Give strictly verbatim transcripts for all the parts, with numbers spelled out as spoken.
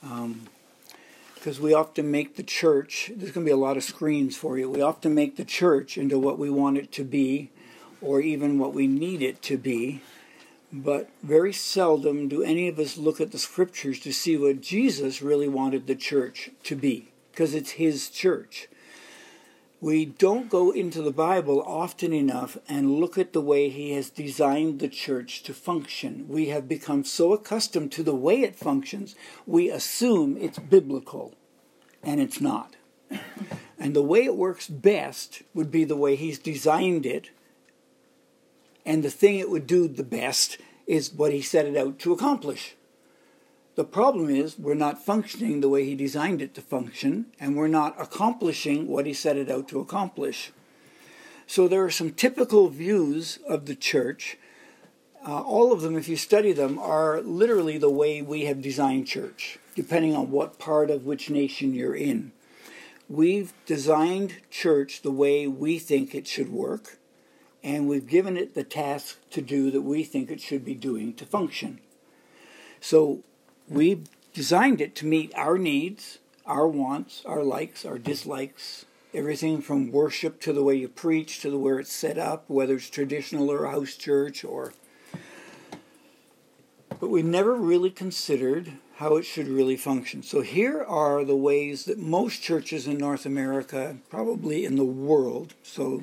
Um, because we often make the church, there's going to be a lot of screens for you, we often make the church into what we want it to be, or even what we need it to be. But very seldom do any of us look at the scriptures to see what Jesus really wanted the church to be, because it's his church. We don't go into the Bible often enough and look at the way he has designed the church to function. We have become so accustomed to the way it functions, we assume it's biblical, and it's not. And the way it works best would be the way he's designed it, and the thing it would do the best is what he set it out to accomplish. The problem is we're not functioning the way he designed it to function, and we're not accomplishing what he set it out to accomplish. So there are some typical views of the church. Uh, all of them, if you study them, are literally the way we have designed church, depending on what part of which nation you're in. We've designed church the way we think it should work, and we've given it the task to do that we think it should be doing to function. So we designed it to meet our needs, our wants, our likes, our dislikes, everything from worship to the way you preach to the where it's set up, whether it's traditional or house church. or. But we never really considered how it should really function. So here are the ways that most churches in North America, probably in the world, so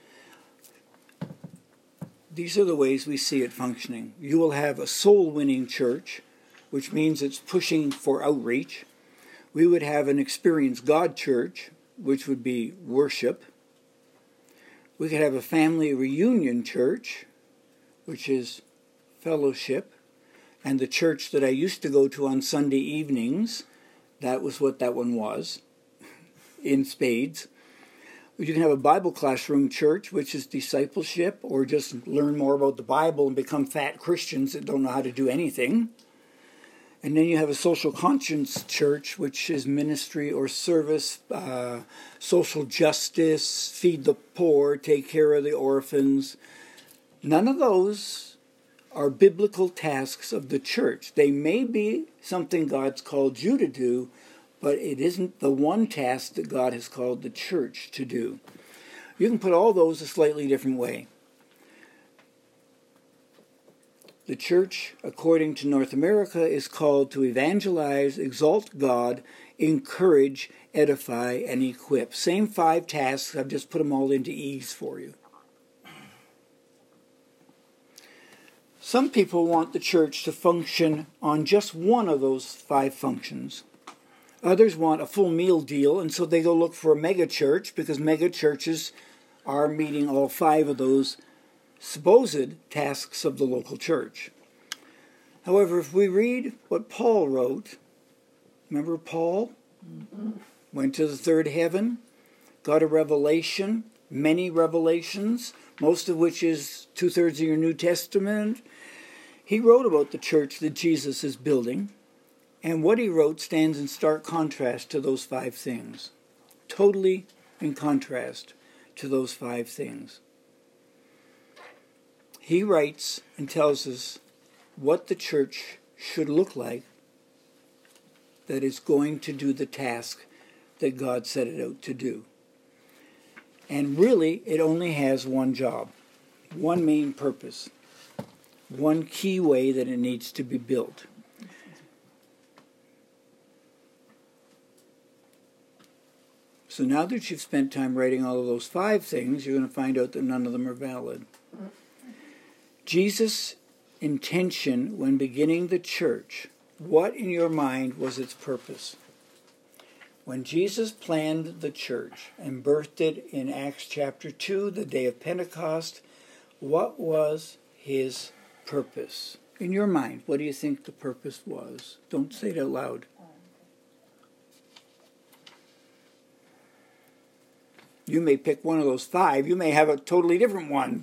these are the ways we see it functioning. You will have a soul-winning church, which means it's pushing for outreach. We would have an experienced God church, which would be worship. We could have a family reunion church, which is fellowship. And the church that I used to go to on Sunday evenings, that was what that one was, in spades. You can have a Bible classroom church, which is discipleship, or just learn more about the Bible and become fat Christians that don't know how to do anything. And then you have a social conscience church, which is ministry or service, uh, social justice, feed the poor, take care of the orphans. None of those are biblical tasks of the church. They may be something God's called you to do, but it isn't the one task that God has called the church to do. You can put all those a slightly different way. The church, according to North America, is called to evangelize, exalt God, encourage, edify, and equip. Same five tasks. I've just put them all into E's for you. Some people want the church to function on just one of those five functions. Others want a full meal deal, and so they go look for a mega church, because mega churches are meeting all five of those supposed tasks of the local church. However, if we read what Paul wrote, remember Paul? Mm-hmm. Went to the third heaven, got a revelation, many revelations, most of which is two-thirds of your New Testament. He wrote about the church that Jesus is building, and what he wrote stands in stark contrast to those five things. Totally in contrast to those five things. He writes and tells us what the church should look like that is going to do the task that God set it out to do. And really, it only has one job, one main purpose, one key way that it needs to be built. So now that you've spent time writing all of those five things, you're going to find out that none of them are valid. Jesus' intention when beginning the church, what in your mind was its purpose? When Jesus planned the church and birthed it in Acts chapter two, the day of Pentecost, what was his purpose? In your mind, what do you think the purpose was? Don't say it out loud. You may pick one of those five. You may have a totally different one.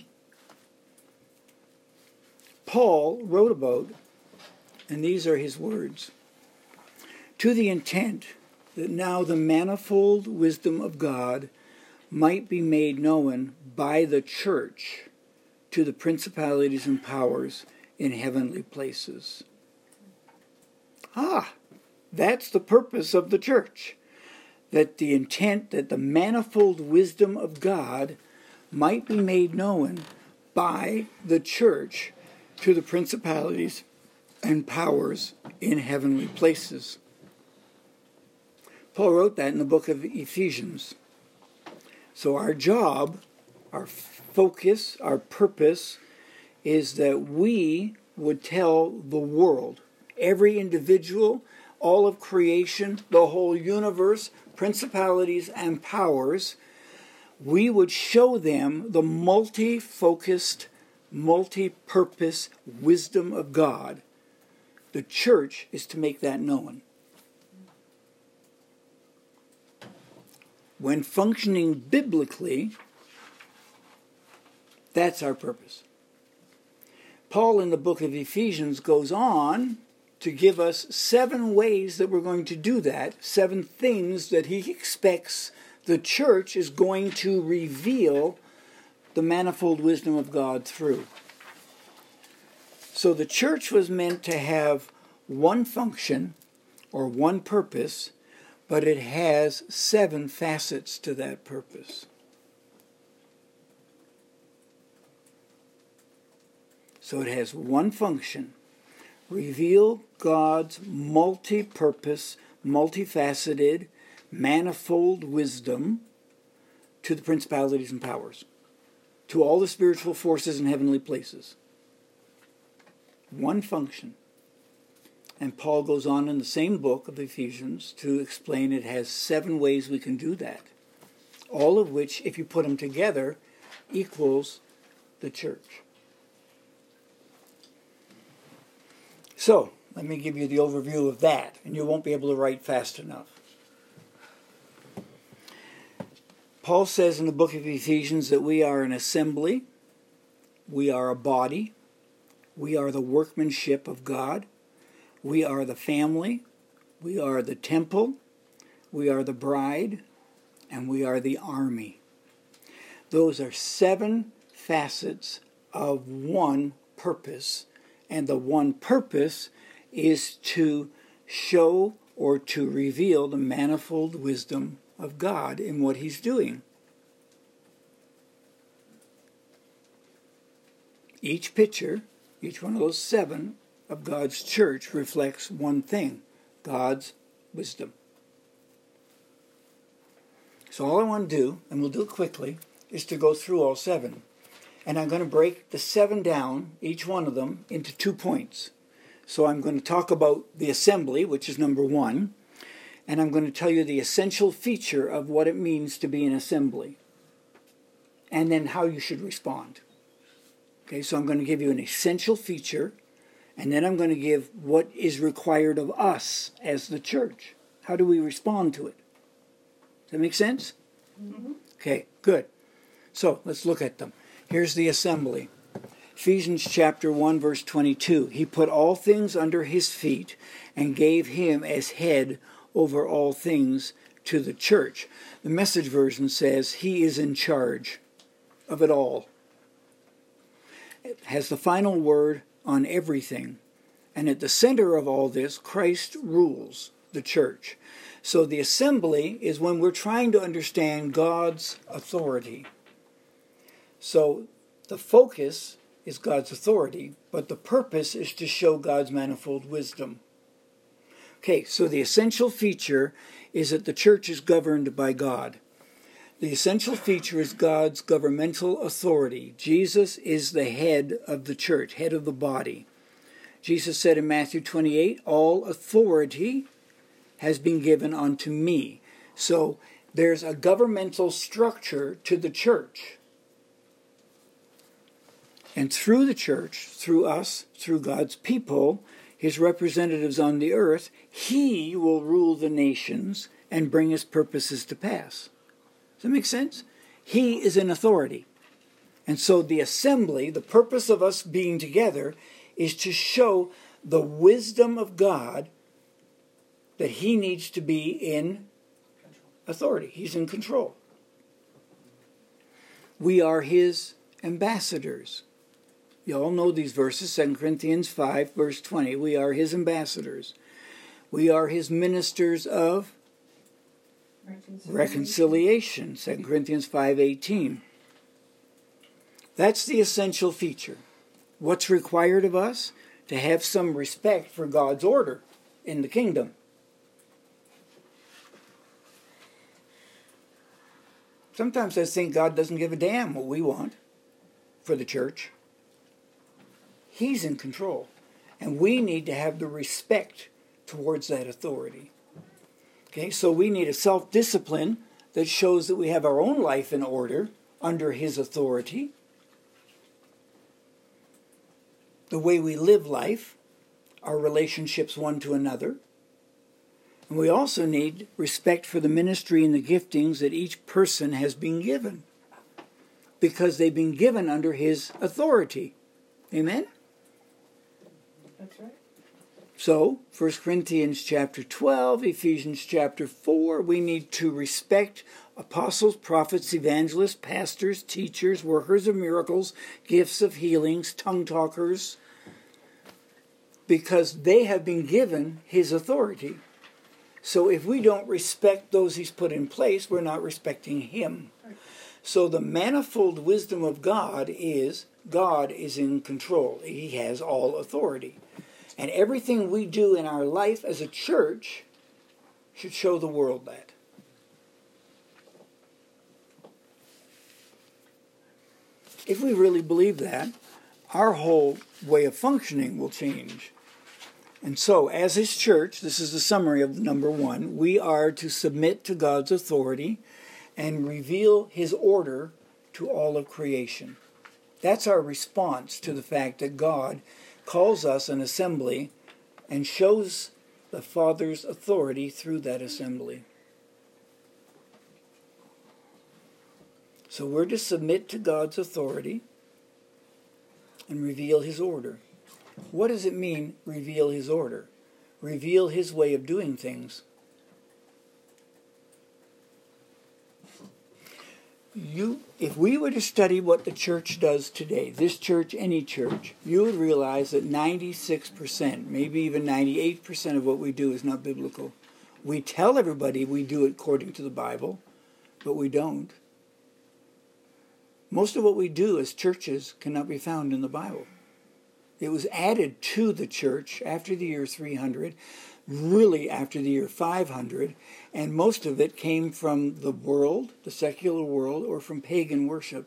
Paul wrote about, and these are his words, to the intent that now the manifold wisdom of God might be made known by the church to the principalities and powers in heavenly places. Ah, That's the purpose of the church. That the intent that the manifold wisdom of God might be made known by the church to the principalities and powers in heavenly places. Paul wrote that in the book of Ephesians. So our job, our focus, our purpose is that we would tell the world, every individual, all of creation, the whole universe, principalities and powers, we would show them the multi-focused, multi-purpose wisdom of God. The church is to make that known. When functioning biblically, that's our purpose. Paul in the book of Ephesians goes on to give us seven ways that we're going to do that, seven things that he expects the church is going to reveal the manifold wisdom of God through. So the church was meant to have one function or one purpose, but it has seven facets to that purpose. So it has one function: reveal God's multi-purpose, multifaceted, manifold wisdom to the principalities and powers, to all the spiritual forces in heavenly places. One function. And Paul goes on in the same book of Ephesians to explain it has seven ways we can do that, all of which, if you put them together, equals the church. So, let me give you the overview of that, and you won't be able to write fast enough. Paul says in the book of Ephesians that we are an assembly, we are a body, we are the workmanship of God, we are the family, we are the temple, we are the bride, and we are the army. Those are seven facets of one purpose, and the one purpose is to show or to reveal the manifold wisdom of God in what he's doing. Each picture, each one of those seven of God's church reflects one thing: God's wisdom. So all I want to do, and we'll do it quickly, is to go through all seven. And I'm going to break the seven down, each one of them, into two points. So I'm going to talk about the assembly, which is number one, and I'm going to tell you the essential feature of what it means to be an assembly, and then how you should respond. Okay, so I'm going to give you an essential feature, and then I'm going to give what is required of us as the church. How do we respond to it? Does that make sense? Mm-hmm. Okay, good. So let's look at them. Here's the assembly. Ephesians chapter one, verse twenty-two. He put all things under his feet and gave him as head over all things to the church. The Message version says he is in charge of it all. It has the final word on everything. And at the center of all this, Christ rules the church. So the assembly is when we're trying to understand God's authority. So the focus is God's authority, but the purpose is to show God's manifold wisdom. Okay, so the essential feature is that the church is governed by God. The essential feature is God's governmental authority. Jesus is the head of the church, head of the body. Jesus said in Matthew twenty-eight, all authority has been given unto me. So there's a governmental structure to the church. And through the church, through us, through God's people, his representatives on the earth, he will rule the nations and bring his purposes to pass. Does that make sense? He is in authority. And so the assembly, the purpose of us being together, is to show the wisdom of God that he needs to be in authority. He's in control. We are his ambassadors. You all know these verses, Second Corinthians five, verse twenty. We are his ambassadors. We are his ministers of Reconciliation. reconciliation, Second Corinthians five eighteen. That's the essential feature. What's required of us? To have some respect for God's order in the kingdom. Sometimes I think God doesn't give a damn what we want for the church. He's in control. And we need to have the respect towards that authority. Okay, so we need a self-discipline that shows that we have our own life in order under his authority. The way we live life, our relationships one to another. And we also need respect for the ministry and the giftings that each person has been given, because they've been given under his authority. Amen? That's right. So, First Corinthians chapter twelve, Ephesians chapter four, we need to respect apostles, prophets, evangelists, pastors, teachers, workers of miracles, gifts of healings, tongue talkers, because they have been given his authority. So if we don't respect those he's put in place, we're not respecting him. So the manifold wisdom of God is, God is in control. He has all authority. And everything we do in our life as a church should show the world that. If we really believe that, our whole way of functioning will change. And so, as his church, this is the summary of number one, we are to submit to God's authority and reveal his order to all of creation. That's our response to the fact that God calls us an assembly and shows the Father's authority through that assembly. So we're to submit to God's authority and reveal his order. What does it mean, reveal his order? Reveal his way of doing things. You, if we were to study what the church does today, this church, any church, you would realize that ninety-six percent, maybe even ninety-eight percent of what we do is not biblical. We tell everybody we do it according to the Bible, but we don't. Most of what we do as churches cannot be found in the Bible. It was added to the church after the year three hundred, really after the year five hundred, and most of it came from the world, the secular world, or from pagan worship.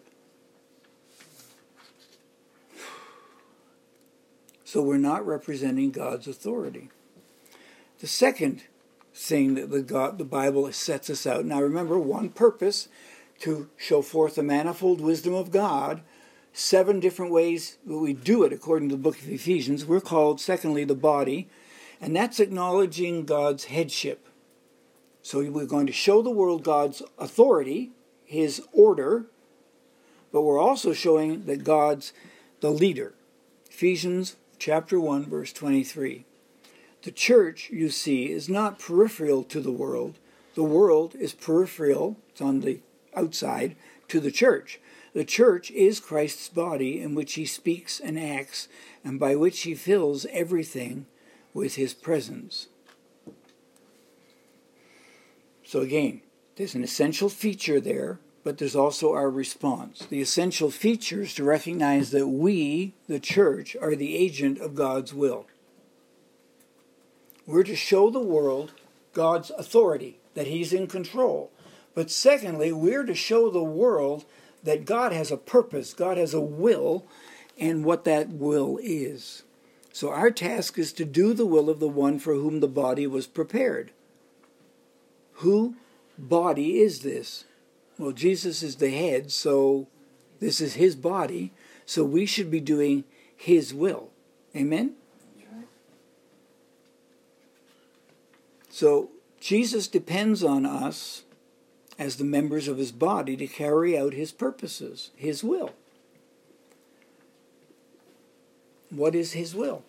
So we're not representing God's authority. The second thing that the, God, the Bible sets us out, now remember, one purpose, to show forth the manifold wisdom of God. Seven different ways that we do it according to the book of Ephesians. We're called, secondly, the body, and that's acknowledging God's headship. So we're going to show the world God's authority, his order, but we're also showing that God's the leader. Ephesians chapter one, verse twenty-three. The church, you see, is not peripheral to the world. The world is peripheral, it's on the outside, to the church. The church is Christ's body in which he speaks and acts, and by which he fills everything with his presence. So again, there's an essential feature there, but there's also our response. The essential feature is to recognize that we, the church, are the agent of God's will. We're to show the world God's authority, that he's in control. But secondly, we're to show the world that God has a purpose, God has a will, and what that will is. So our task is to do the will of the one for whom the body was prepared. Who body is this? Well, Jesus is the head, so this is his body, so we should be doing his will. Amen? So Jesus depends on us as the members of his body to carry out his purposes, his will. What is his will?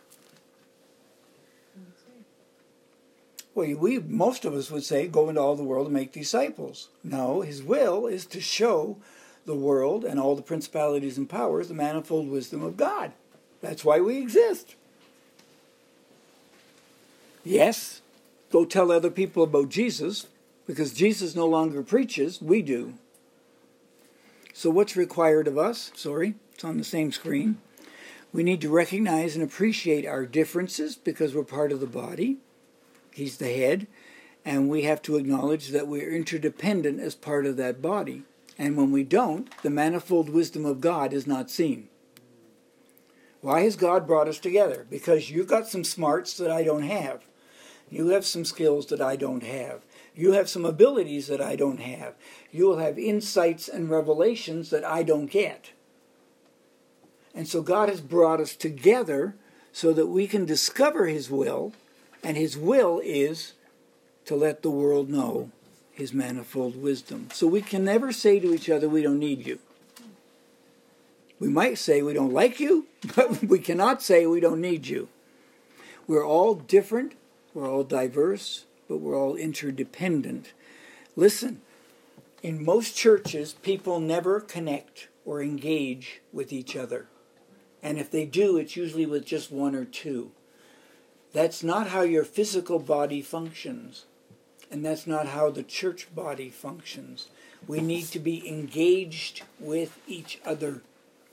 Well, we, most of us would say, go into all the world and make disciples. No, his will is to show the world and all the principalities and powers the manifold wisdom of God. That's why we exist. Yes, go tell other people about Jesus, because Jesus no longer preaches, we do. So what's required of us? Sorry, it's on the same screen. We need to recognize and appreciate our differences because we're part of the body. He's the head. And we have to acknowledge that we're interdependent as part of that body. And when we don't, the manifold wisdom of God is not seen. Why has God brought us together? Because you've got some smarts that I don't have. You have some skills that I don't have. You have some abilities that I don't have. You will have insights and revelations that I don't get. And so God has brought us together so that we can discover His will, and His will is to let the world know His manifold wisdom. So we can never say to each other, we don't need you. We might say we don't like you, but we cannot say we don't need you. We're all different, we're all diverse, but we're all interdependent. Listen, in most churches, people never connect or engage with each other. And if they do, it's usually with just one or two. That's not how your physical body functions. And that's not how the church body functions. We need to be engaged with each other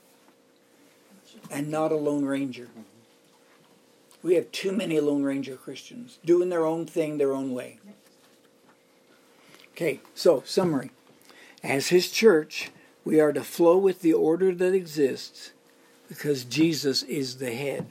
and not a Lone Ranger. We have too many Lone Ranger Christians doing their own thing their own way. Okay, so summary. As His church, we are to flow with the order that exists because Jesus is the head.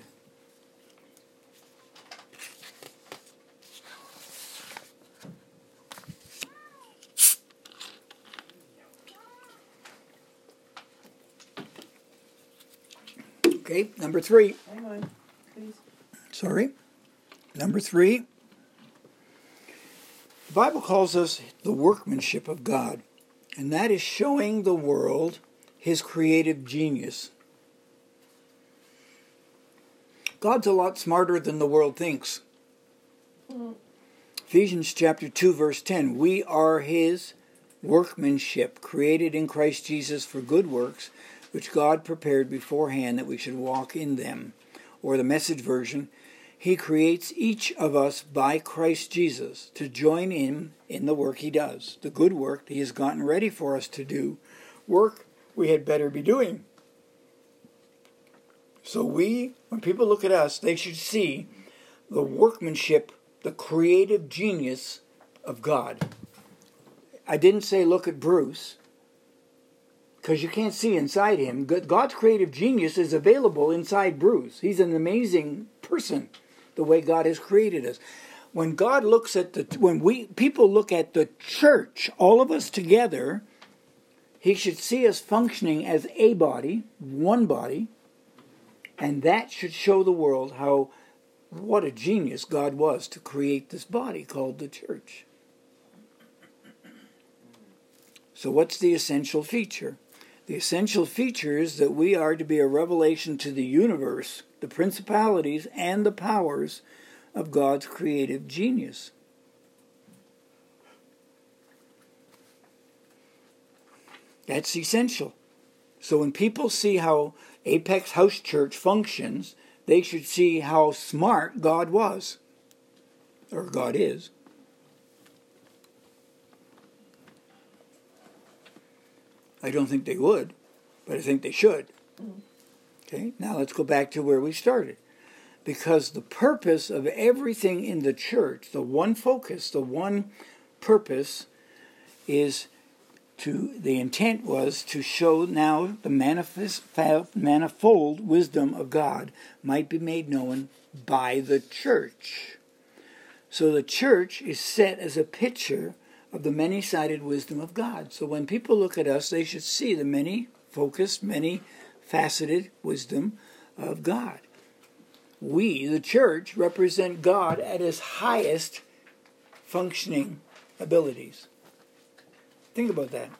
Okay, number three. Hang on, please. Sorry. Number three. The Bible calls us the workmanship of God, and that is showing the world His creative genius. God's a lot smarter than the world thinks. Mm. Ephesians chapter two, verse ten. We are His workmanship, created in Christ Jesus for good works, which God prepared beforehand that we should walk in them. Or the Message version, He creates each of us by Christ Jesus to join in in the work He does, the good work He has gotten ready for us to do, work we had better be doing. So we, when people look at us, they should see the workmanship, the creative genius of God. I didn't say look at Bruce, because you can't see inside him. God's creative genius is available inside Bruce. He's an amazing person, the way God has created us. When God looks at the, when we people look at the church, all of us together, He should see us functioning as a body, one body, and that should show the world how, what a genius God was to create this body called the church. So what's the essential feature? The essential feature is that we are to be a revelation to the universe, the principalities and the powers of God's creative genius. That's essential. So when people see how Apex House Church functions, they should see how smart God was, or God is. I don't think they would, but I think they should. Okay, now let's go back to where we started. Because the purpose of everything in the church, the one focus, the one purpose is to, the intent was to show now the manifest, manifold wisdom of God might be made known by the church. So the church is set as a picture of the many-sided wisdom of God. So when people look at us, they should see the many-focused, many-faceted wisdom of God. We, the church, represent God at His highest functioning abilities. Think about that.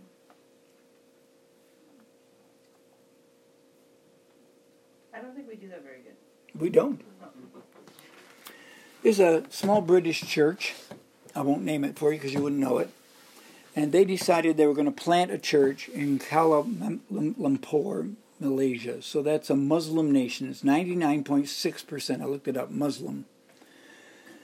I don't think we do that very good. We don't. There's a small British church. I won't name it for you because you wouldn't know it. And they decided they were going to plant a church in Kuala Lumpur, Malaysia. So that's a Muslim nation. It's ninety-nine point six percent. I looked it up, Muslim.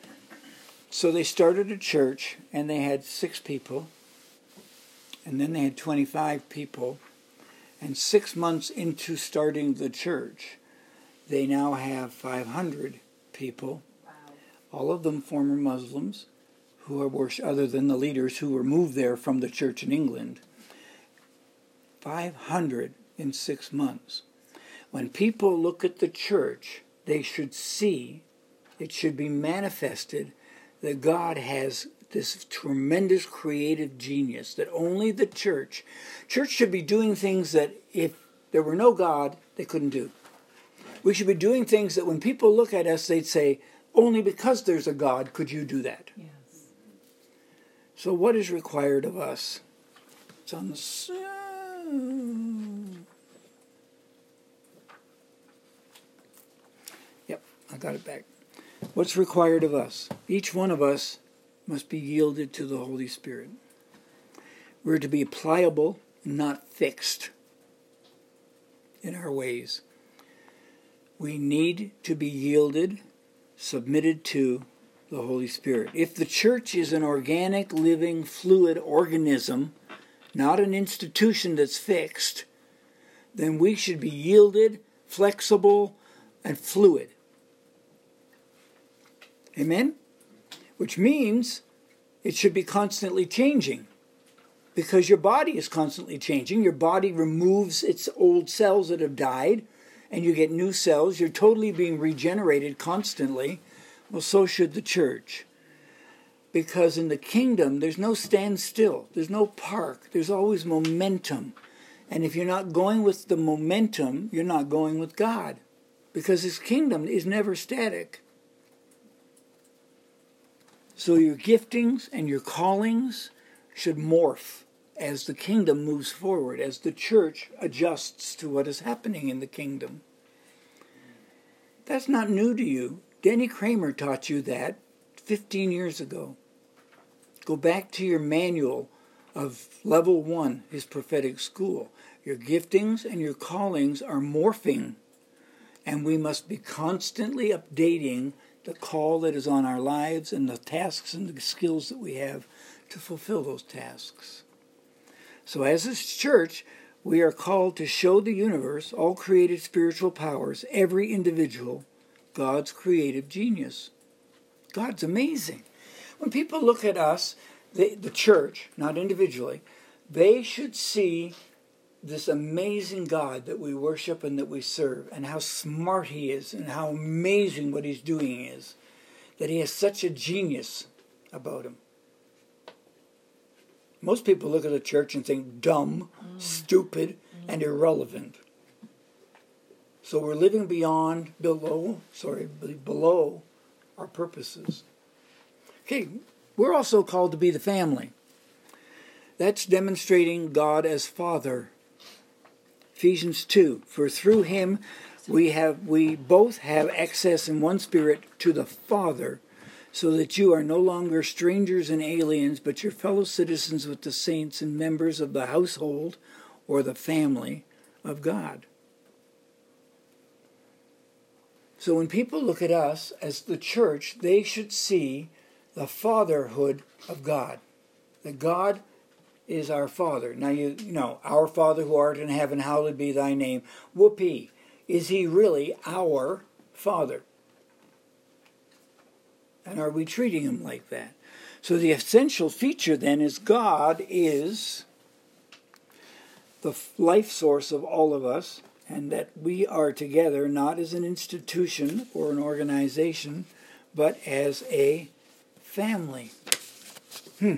So they started a church, and they had six people, and then they had twenty-five people, and six months into starting the church, they now have five hundred people, Wow. all of them former Muslims, who are worship, other than the leaders who were moved there from the church in England. five hundred in six months. When people look at the church, they should see, it should be manifested that God has this tremendous creative genius that only the church, church should be doing things that if there were no God, they couldn't do. We should be doing things that when people look at us, they'd say, only because there's a God could you do that. Yes. So what is required of us? It's on the side. Yep, I got it back. What's required of us? Each one of us must be yielded to the Holy Spirit. We're to be pliable, not fixed in our ways. We need to be yielded, submitted to the Holy Spirit. If the church is an organic, living, fluid organism, not an institution that's fixed, then we should be yielded, flexible, and fluid. Amen? Which means it should be constantly changing, because your body is constantly changing. Your body removes its old cells that have died, and you get new cells. You're totally being regenerated constantly. Well, so should the church. Because in the kingdom, there's no standstill. There's no park. There's always momentum. And if you're not going with the momentum, you're not going with God. Because His kingdom is never static. So your giftings and your callings should morph as the kingdom moves forward, as the church adjusts to what is happening in the kingdom. That's not new to you. Denny Kramer taught you that fifteen years ago. Go back to your manual of level one, his prophetic school. Your giftings and your callings are morphing, and we must be constantly updating the call that is on our lives and the tasks and the skills that we have to fulfill those tasks. So as a church, we are called to show the universe, all created spiritual powers, every individual, God's creative genius. God's amazing. When people look at us, they, the church, not individually, they should see this amazing God that we worship and that we serve, and how smart He is, and how amazing what He's doing is, that He has such a genius about Him. Most people look at the church and think dumb, mm. stupid, mm. and irrelevant. So we're living beyond, below, sorry, below our purposes. Okay, we're also called to be the family. That's demonstrating God as Father. Ephesians two, for through Him we have we both have access in one Spirit to the Father, so that you are no longer strangers and aliens, but your fellow citizens with the saints and members of the household or the family of God. So when people look at us as the church, they should see the fatherhood of God. That God is our Father. Now, you, you know, our Father who art in heaven, hallowed be thy name. Whoopee. Is He really our Father? And are we treating Him like that? So the essential feature then is God is the life source of all of us, and that we are together not as an institution or an organization, but as a family. Hmm.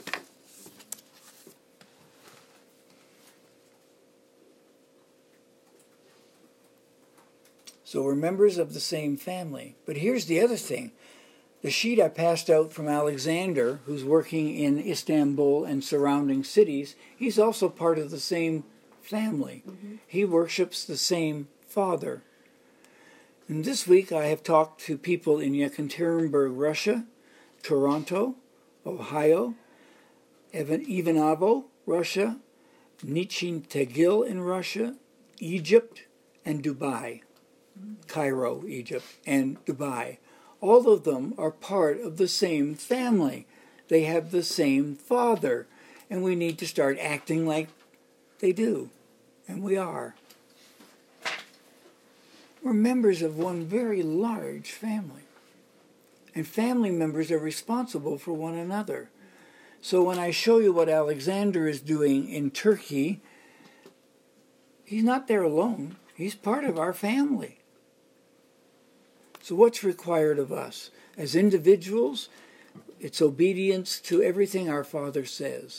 So we're members of the same family. But here's the other thing. The sheet I passed out from Alexander, who's working in Istanbul and surrounding cities, he's also part of the same family. Mm-hmm. He worships the same Father. And this week I have talked to people in Yekaterinburg, Russia, Toronto, Ohio, Ivanovo, Russia, Nizhny Tagil in Russia, Egypt, and Dubai. Cairo, Egypt, and Dubai. All of them are part of the same family. They have the same Father. And we need to start acting like they do. And we are. We're members of one very large family. And family members are responsible for one another. So when I show you what Alexander is doing in Turkey, he's not there alone. He's part of our family. So what's required of us? As individuals, it's obedience to everything our Father says.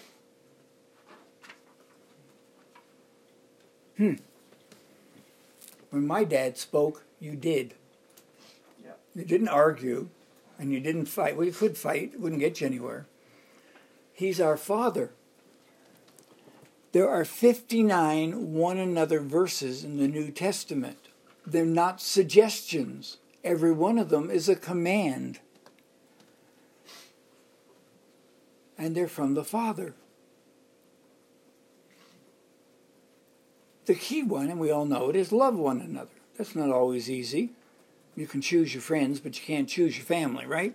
Hmm. When my dad spoke, you did. Yep. You didn't argue, and you didn't fight. Well, you could fight. It wouldn't get you anywhere. He's our Father. There are fifty-nine one another verses in the New Testament. They're not suggestions. Every one of them is a command. And they're from the Father. The key one, and we all know it, is love one another. That's not always easy. You can choose your friends, but you can't choose your family, right?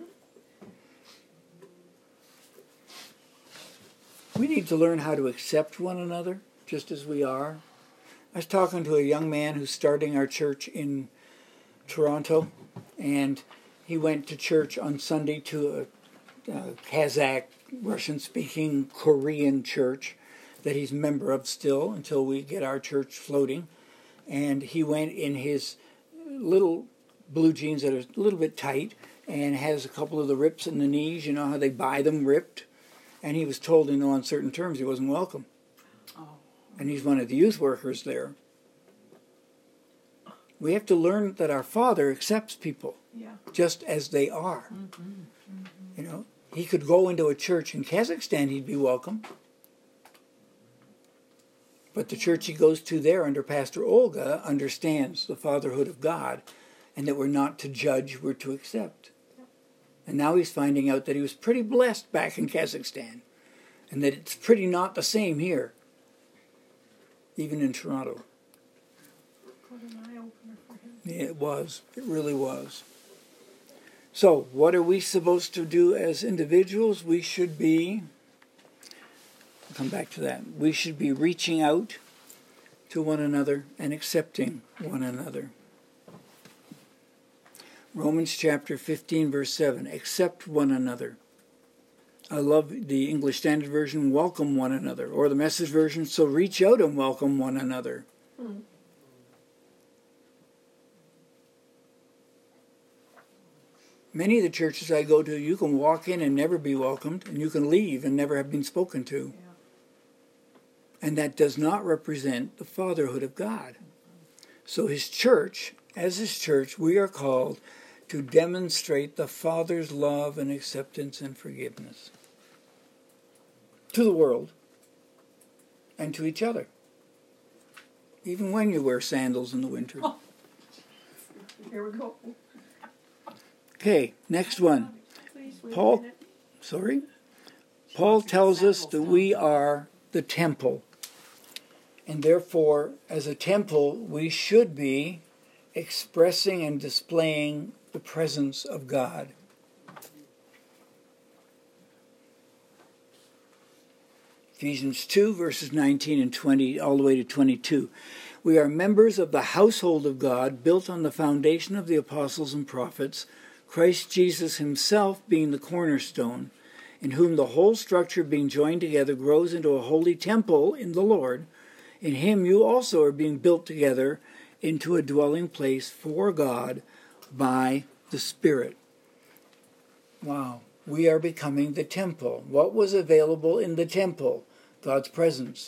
We need to learn how to accept one another, just as we are. I was talking to a young man who's starting our church in Toronto, and he went to church on Sunday to a, a Kazakh, Russian-speaking Korean church that he's a member of still until we get our church floating. And he went in his little blue jeans that are a little bit tight and has a couple of the rips in the knees. You know how they buy them ripped? And he was told in no uncertain terms he wasn't welcome. Oh. And he's one of the youth workers there. We have to learn that our Father accepts people Yeah. just as they are. Mm-hmm. Mm-hmm. You know, he could go into a church in Kazakhstan, he'd be welcome. But the church he goes to there under Pastor Olga understands the fatherhood of God and that we're not to judge, we're to accept. And now he's finding out that he was pretty blessed back in Kazakhstan and that it's pretty not the same here, even in Toronto. What an eye-opener for him. Yeah, it was. It really was. So, what are we supposed to do as individuals? We should be, I'll come back to that, we should be reaching out to one another and accepting one another. Romans chapter fifteen, verse seven, accept one another. I love the English Standard Version, welcome one another, or the Message version, so reach out and welcome one another. Hmm. Many of the churches I go to, you can walk in and never be welcomed, and you can leave and never have been spoken to. Yeah. And that does not represent the fatherhood of God. So his church, as his church, we are called to demonstrate the Father's love and acceptance and forgiveness to the world and to each other. Even when you wear sandals in the winter. Oh. Here we go. Okay, next one. Please wait Paul- a minute. Sorry? Paul tells us that we are the temple. And therefore, as a temple, we should be expressing and displaying the presence of God. Ephesians two, verses nineteen and twenty, all the way to twenty-two. We are members of the household of God, built on the foundation of the apostles and prophets, Christ Jesus himself being the cornerstone, in whom the whole structure being joined together grows into a holy temple in the Lord. In him you also are being built together into a dwelling place for God by the Spirit. Wow. We are becoming the temple. What was available in the temple? God's presence.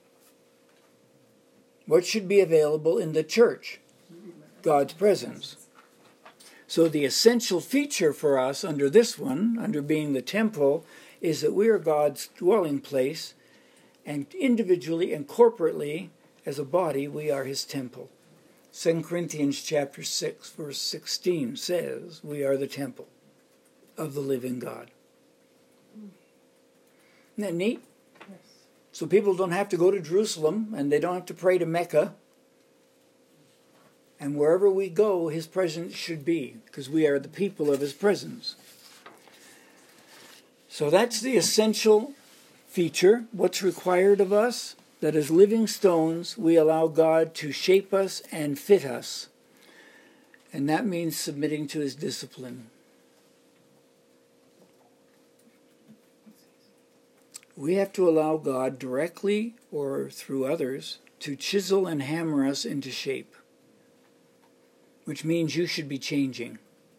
What should be available in the church? God's presence. So the essential feature for us under this one, under being the temple, is that we are God's dwelling place, and individually and corporately, as a body, we are his temple. Second Corinthians chapter six, verse sixteen says, we are the temple of the living God. Isn't that neat? Yes. So people don't have to go to Jerusalem, and they don't have to pray to Mecca, And wherever we go, his presence should be, because we are the people of his presence. So that's the essential feature. What's required of us? That as living stones, we allow God to shape us and fit us. And that means submitting to his discipline. We have to allow God directly or through others to chisel and hammer us into shape, which means you should be changing.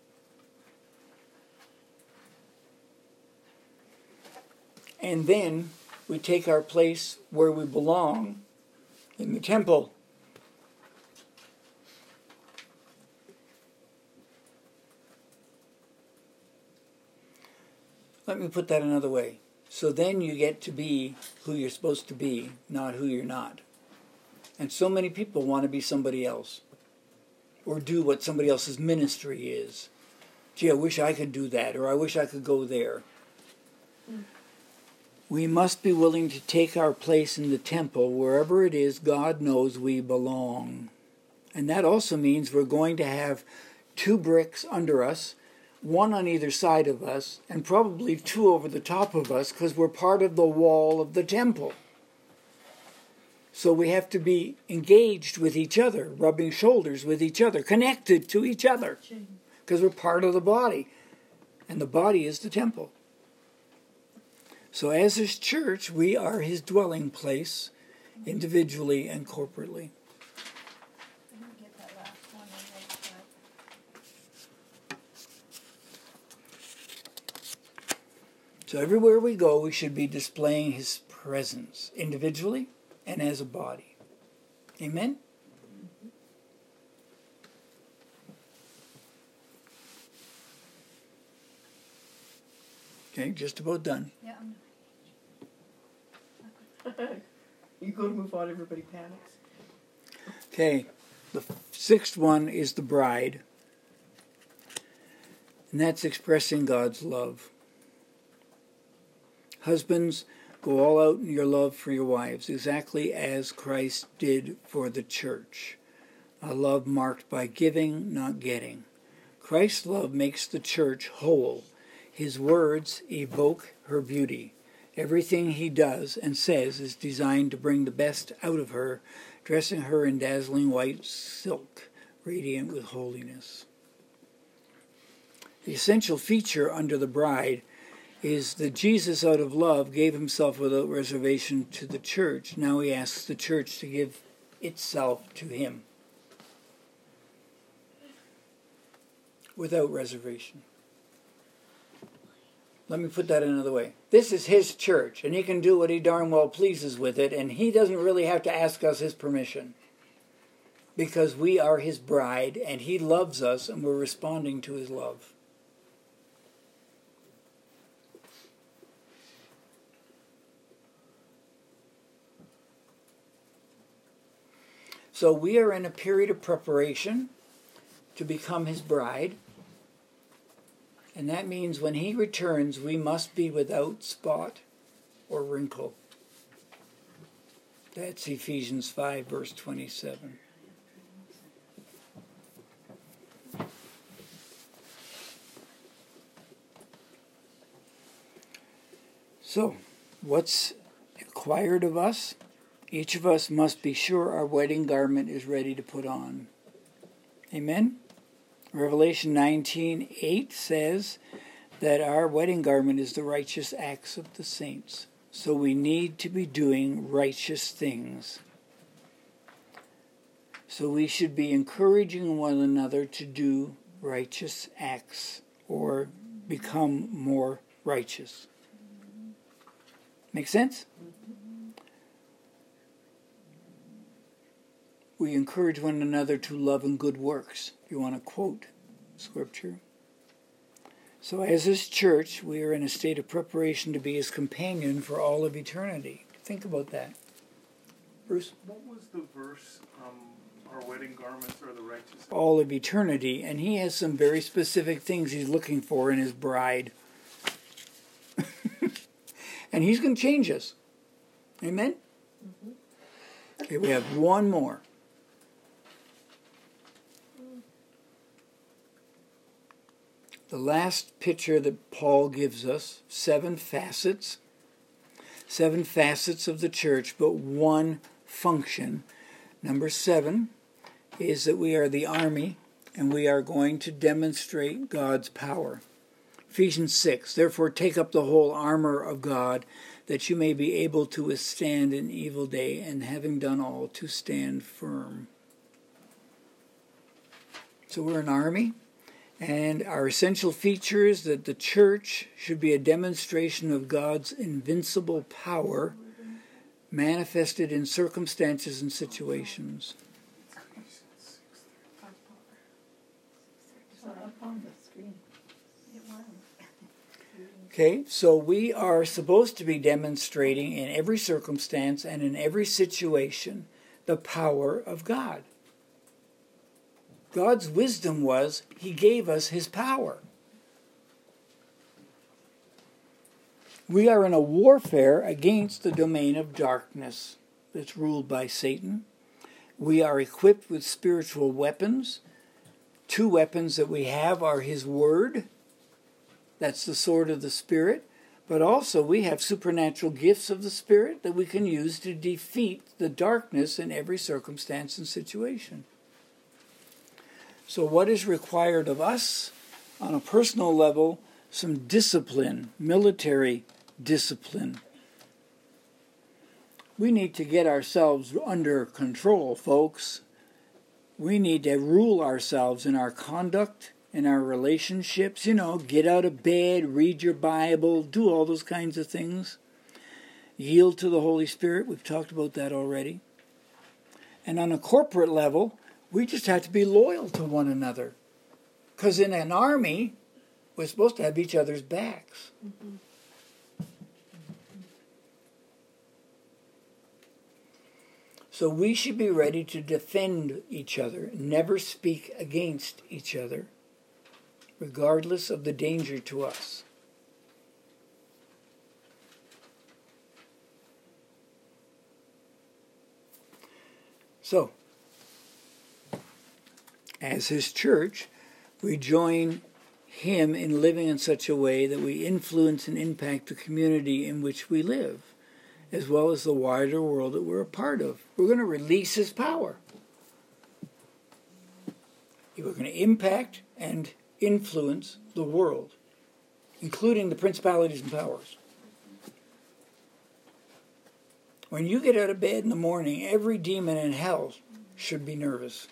And then we take our place where we belong in the temple. Let me put that another way. So then you get to be who you're supposed to be, not who you're not. And so many people want to be somebody else, or do what somebody else's ministry is. Gee, I wish I could do that, or I wish I could go there. Mm. We must be willing to take our place in the temple, wherever it is God knows we belong. And that also means we're going to have two bricks under us, one on either side of us, and probably two over the top of us, because we're part of the wall of the temple. So we have to be engaged with each other, rubbing shoulders with each other, connected to each other, because we're part of the body. And the body is the temple. So as his church, we are his dwelling place, individually and corporately. So everywhere we go, we should be displaying his presence, individually and as a body. Amen? Okay, just about done. Yeah. You go to move on, everybody panics. Okay, the sixth one is the bride. And that's expressing God's love. Husbands, go all out in your love for your wives, exactly as Christ did for the church. A love marked by giving, not getting. Christ's love makes the church whole. His words evoke her beauty. Everything he does and says is designed to bring the best out of her, dressing her in dazzling white silk, radiant with holiness. The essential feature under the bride is that Jesus, out of love, gave himself without reservation to the church. Now he asks the church to give itself to him without reservation. Let me put that another way. This is his church, and he can do what he darn well pleases with it, and he doesn't really have to ask us his permission, because we are his bride, and he loves us, and we're responding to his love. So we are in a period of preparation to become his bride. And that means when he returns, we must be without spot or wrinkle. That's Ephesians five, verse twenty-seven. So, what's required of us? Each of us must be sure our wedding garment is ready to put on. Amen? Revelation nineteen eight says that our wedding garment is the righteous acts of the saints. So we need to be doing righteous things. So we should be encouraging one another to do righteous acts or become more righteous. Make sense? We encourage one another to love and good works, if you want to quote Scripture. So as his church, we are in a state of preparation to be his companion for all of eternity. Think about that. Bruce? What was the verse, um, our wedding garments are the righteous? All of eternity. And he has some very specific things he's looking for in his bride. And he's going to change us. Amen? Mm-hmm. Okay, we have one more. last picture that Paul gives us, seven facets, seven facets of the church, but one function. Number seven is that we are the army, and we are going to demonstrate God's power. Ephesians six, therefore take up the whole armor of God, that you may be able to withstand an evil day, and having done all, to stand firm. So we're an army, and our essential feature is that the church should be a demonstration of God's invincible power manifested in circumstances and situations. Okay, so we are supposed to be demonstrating in every circumstance and in every situation the power of God. God's wisdom was He gave us His power. We are in a warfare against the domain of darkness that's ruled by Satan. We are equipped with spiritual weapons. Two weapons that we have are His Word. That's the sword of the Spirit. But also we have supernatural gifts of the Spirit that we can use to defeat the darkness in every circumstance and situation. So what is required of us on a personal level? Some discipline, military discipline. We need to get ourselves under control, folks. We need to rule ourselves in our conduct, in our relationships. You know, get out of bed, read your Bible, do all those kinds of things. Yield to the Holy Spirit. We've talked about that already. And on a corporate level, we just have to be loyal to one another. Because in an army, we're supposed to have each other's backs. Mm-hmm. So we should be ready to defend each other, never speak against each other, regardless of the danger to us. So, as His church, we join Him in living in such a way that we influence and impact the community in which we live, as well as the wider world that we're a part of. We're going to release His power. We're going to impact and influence the world, including the principalities and powers. When you get out of bed in the morning, every demon in hell should be nervous.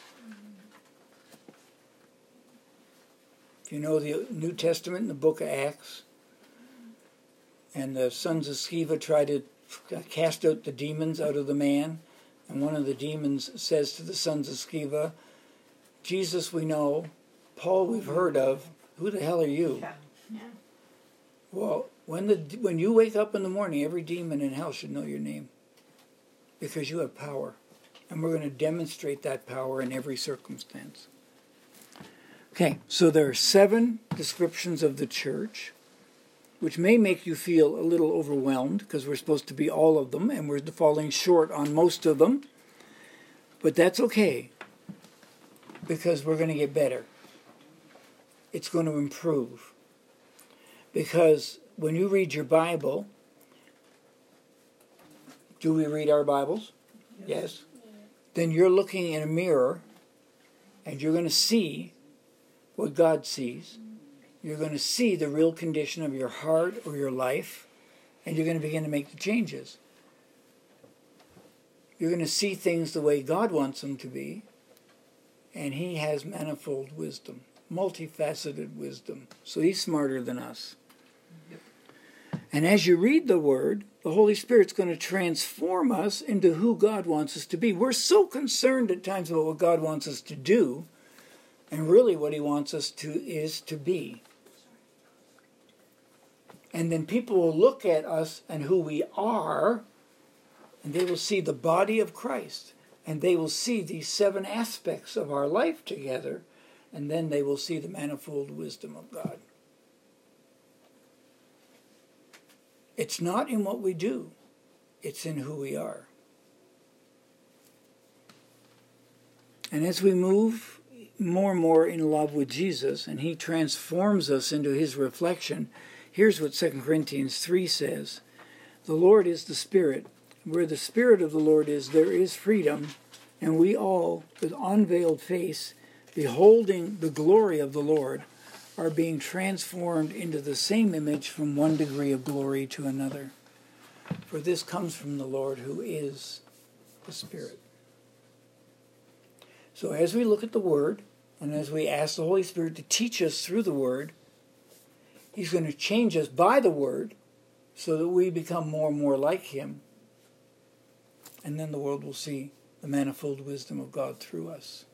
If you know the New Testament in the book of Acts, and the sons of Sceva try to cast out the demons out of the man, and one of the demons says to the sons of Sceva, Jesus we know, Paul we've heard of, who the hell are you? Yeah. Yeah. Well, when the when you wake up in the morning, every demon in hell should know your name, because you have power, and we're going to demonstrate that power in every circumstance. Okay, so there are seven descriptions of the church, which may make you feel a little overwhelmed, because we're supposed to be all of them, and we're falling short on most of them. But that's okay, because we're going to get better. It's going to improve. Because when you read your Bible, do we read our Bibles? Yes. Yes. Then you're looking in a mirror, and you're going to see what God sees. You're going to see the real condition of your heart or your life, and you're going to begin to make the changes. You're going to see things the way God wants them to be, and He has manifold wisdom, multifaceted wisdom. So He's smarter than us. Yep. And as you read the Word, the Holy Spirit's going to transform us into who God wants us to be. We're so concerned at times about what God wants us to do, and really what He wants us to is to be. And then people will look at us and who we are, and they will see the body of Christ. And they will see these seven aspects of our life together, and then they will see the manifold wisdom of God. It's not in what we do. It's in who we are. And as we move more and more in love with Jesus, and he transforms us into his reflection. Here's what Second Corinthians three says. The Lord is the Spirit. Where the Spirit of the Lord is, there is freedom. And we all, with unveiled face, beholding the glory of the Lord, are being transformed into the same image from one degree of glory to another. For this comes from the Lord, who is the Spirit. So as we look at the Word, and as we ask the Holy Spirit to teach us through the Word, he's going to change us by the Word so that we become more and more like him. And then the world will see the manifold wisdom of God through us.